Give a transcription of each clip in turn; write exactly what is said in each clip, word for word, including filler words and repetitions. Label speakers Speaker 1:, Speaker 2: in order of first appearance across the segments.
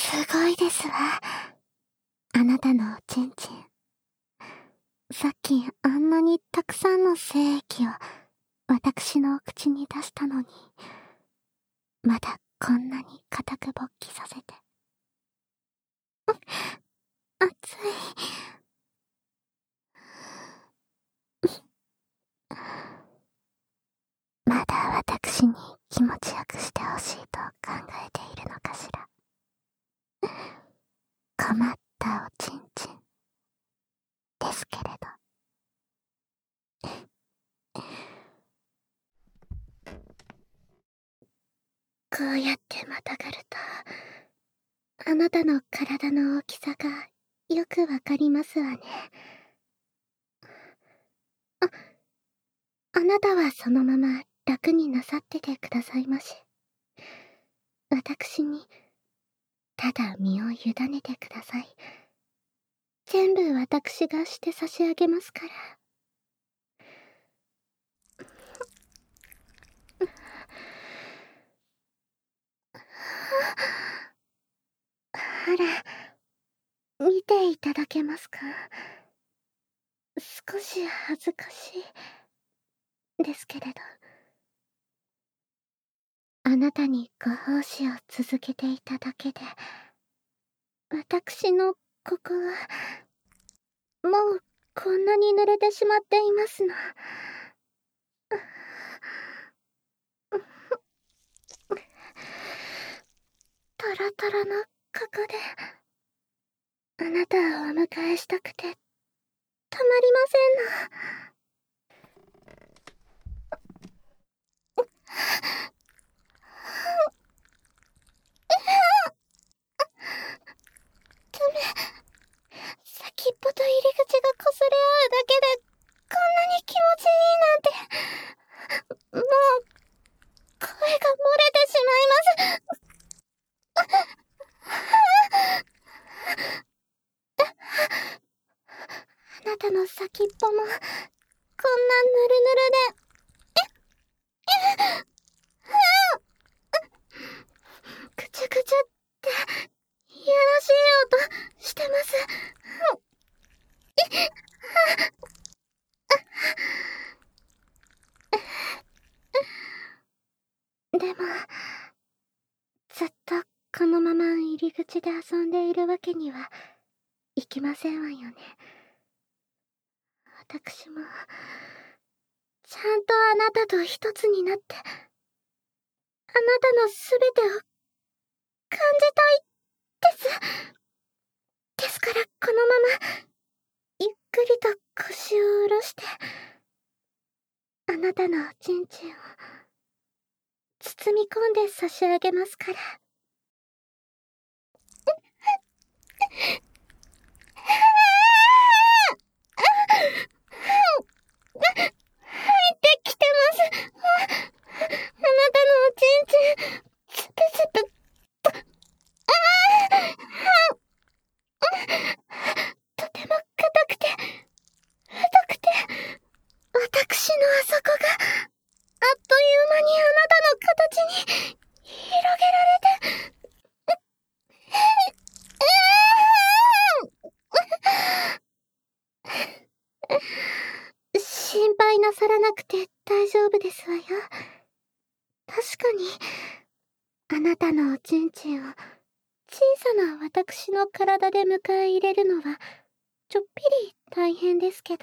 Speaker 1: すごいですわ。あなたのおちんちん。さっきあんなにたくさんの精液を私のお口に出したのに、まだこんなに固く勃起させて。熱い。まだ私に気持ちよくしてほしいと考えているのかしら。困ったおちんちんですけれど。こうやってまたがると、あなたの体の大きさがよくわかりますわね。あ、あなたはそのまま楽になさっててくださいまし。私に、ただ身を委ねてください。全部私がして差し上げますから。あら、見ていただけますか？少し恥ずかしいですけれど。あなたにご奉仕を続けていただけで、私のここは、もうこんなに濡れてしまっていますの。トロトロのここで、あなたをお迎えしたくて、たまりませんの。先っぽと入り口が擦れ合うだけでこんなに気持ちいいなんて、もう声が漏れてしまいます。あなたの先っぽもこんなぬるぬるで、くちゅくちゅっていやらしい音してます。でも、ずっとこのまま入り口で遊んでいるわけにはいきませんわよね。私も、ちゃんとあなたと一つになって、あなたのすべてを感じたいです。ですからこのまま、ゆっくりと腰を下ろして、あなたのおちんちんを、包み込んで差し上げますから。入ってきてます。あ、あなたのおちんちん、つぷつぷ。ああ、とても硬くて、太くて、私のあそこが、あっという間にあなたの形に広げられて、心配なさらなくて大丈夫ですわよ。確かに、あなたのおちんちんを小さな私の体で迎え入れるのはちょっぴり大変ですけど、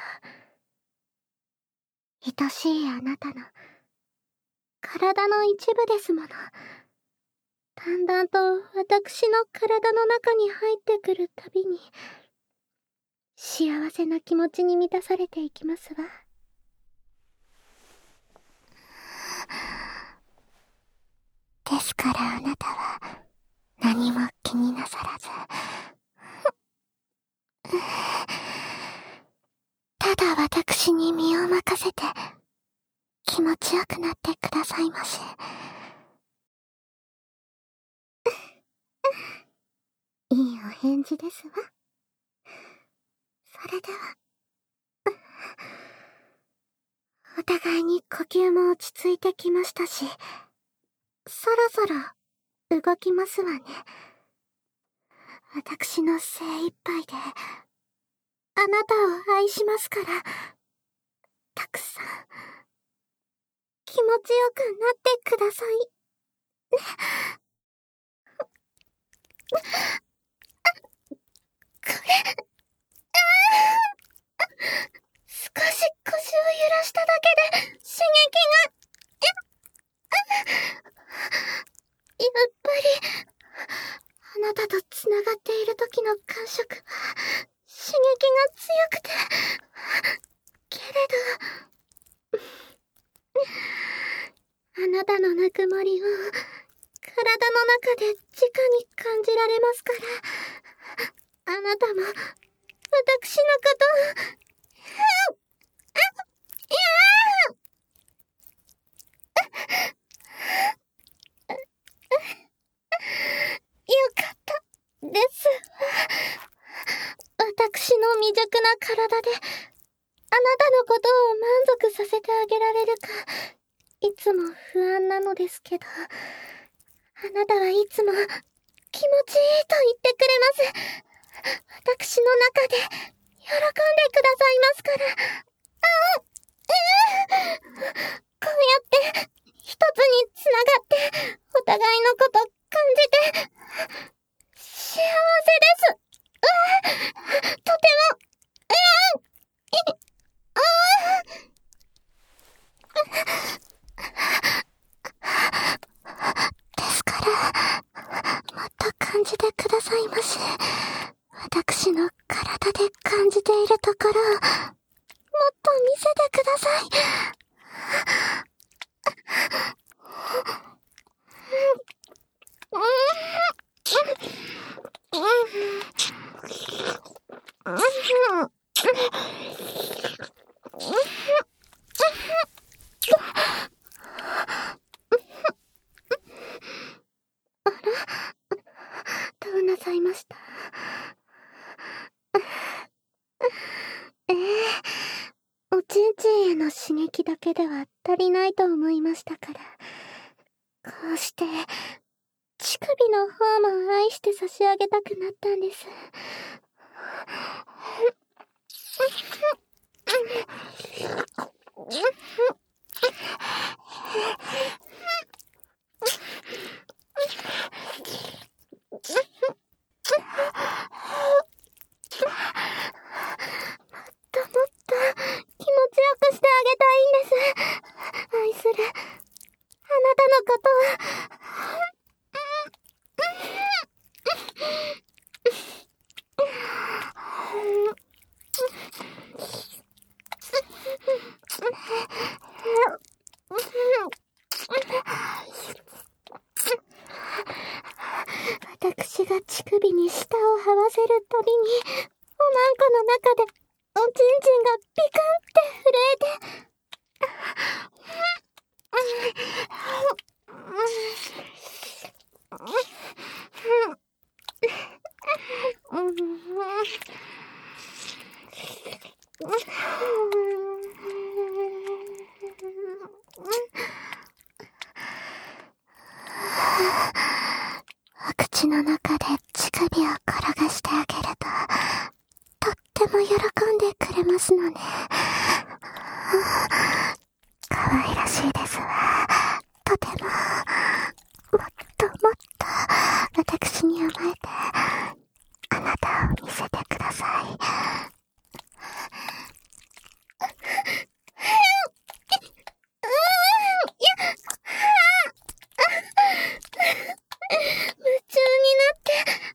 Speaker 1: 愛しいあなたの体の一部ですもの。だんだんと私の体の中に入ってくるたびに、幸せな気持ちに満たされていきますわ。ですからあなたは何も気になさらず、ただ私に身を任せて気持ちよくなってくださいまし。いいお返事ですわ。それでは、お互いに呼吸も落ち着いてきましたし、そろそろ動きますわね。 私の精一杯で、あなたを愛しますから、たくさん、気持ちよくなってください。ね。これ、少し腰を揺らしただけで刺激が、やっぱり、あなたと繋がっている時の感触は、刺激が強くて、けれど、あなたのぬくもりを、体の中で直に感じられますから、あなたも、私のことを、よかったです。私の未熟な体で、あなたのことを満足させてあげられるか、いつも不安なのですけど、あなたはいつも気持ちいいと言ってくれます。私の中で喜んでくださいますから。あううこうやって一つにつながってお互いのこと感じて幸せです。うとてもうんいあですからもっと感じてくださいまし。私の体で感じているところをもっと見せてください。あら、どうなさいました？ええ、おちんちんへの刺激だけでは足りないと思いましたから、こうして乳首の方も愛して差し上げたくなったんです。もっともっと気持ちよくしてあげたいんです。愛するあなたのことを。私が乳首に舌を這わせるたびに、おまんこの中でおちんちんがピクンって震えて、お口の中で乳首を転がしてあげると、とっても喜んでくれますのね。可愛らしいですわ。とても、もっともっと私に甘えて、あなたを見せてください。夢中になって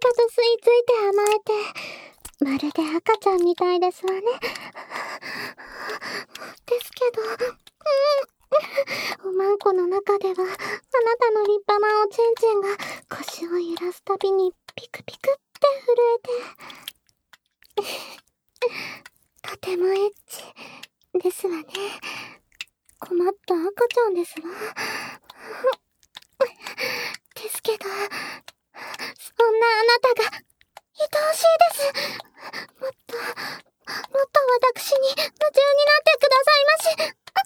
Speaker 1: と吸い付いて甘えて、まるで赤ちゃんみたいですわね。ですけど、うん、おまんこの中では、あなたの立派なおちんちんが腰を揺らすたびにピクピクって震えて、とてもエッチですわね。困った赤ちゃんですわ。ですけど、そんなあなたが愛おしいです。もっと、もっと私に夢中になってくださいまし。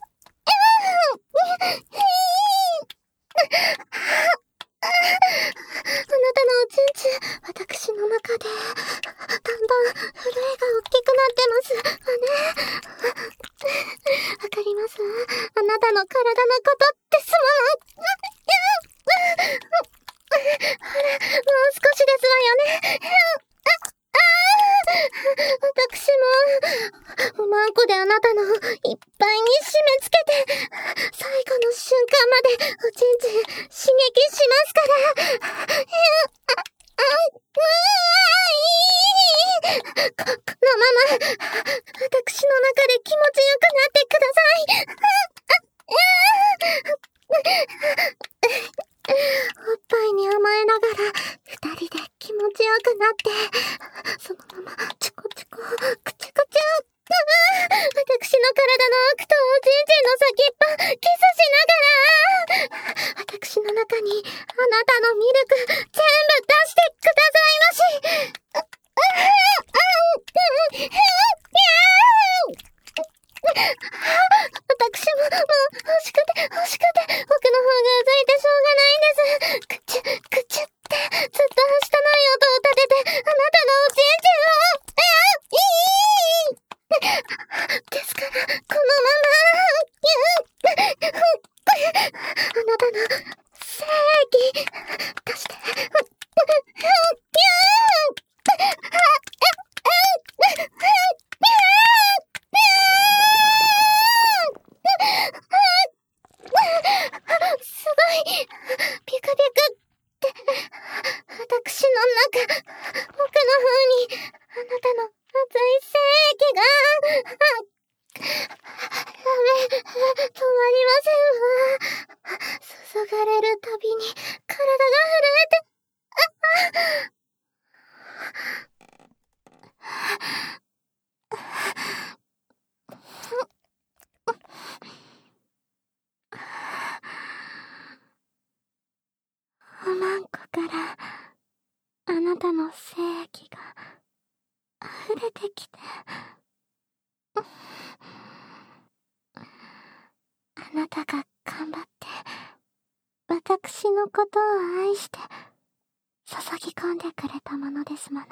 Speaker 1: あなたのおちんちん、私の中で、だんだん震えが大きくなってますわね。わかります。あなたの体のことですもの。ほら、もう少しですわよね。私も、おまんこであなたのいっぱいに締め付けて、最後の瞬間までおちんちん刺激しますから。こ、このまま、私の中で気持ちよくなってください。おっぱいに甘えながら、二人で気持ちよくなって、そのまま、チコチコ、クチュクチュ、私の体の奥とおちんちんの先っぽ、キスしながら、私の中に、あなたのミルク、全部出してくださいまし。私も、もう、欲しくて、欲しくて、僕の方がうざいてしょうがないんです。くちゅ、くちゅって、ずっとはしたない音を立てて、あなたのおちんちんを、ですから、このまま、あなたの、精液、出して、すごい、ピクピクって、私の中、奥の方に、あなたの熱い精液が、やべ、止まりませんわ。注がれるたびに、体が震えて、おまんこからあなたの精液が溢れてきて、あなたが頑張って私のことを愛して注ぎ込んでくれたものですもの。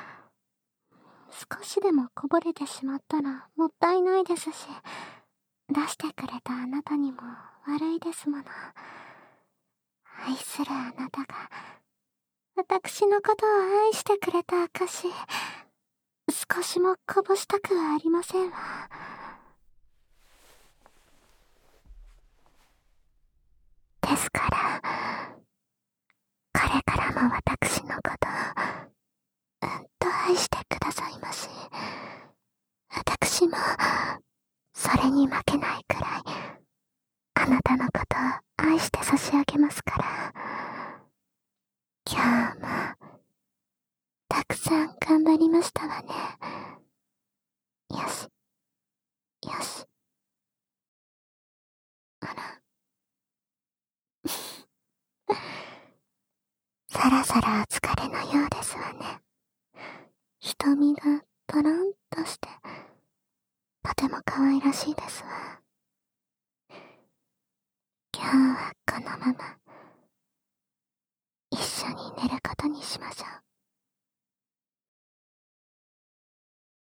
Speaker 1: 少しでもこぼれてしまったらもったいないですし、出してくれたあなたにも悪いですもの。愛するあなたが私のことを愛してくれた証、少しもこぼしたくはありませんわ。ですから、これからも私のことをうんと愛してくださいまし。私もそれに負けないくらいあなたのことを愛して差し上げますから。今日もたくさん頑張りましたわね。よし、よし。あら。そろそろお疲れのようですわね。瞳がトロンとして、とても可愛らしいですわ。今日はこのまま、一緒に寝ることにしましょう。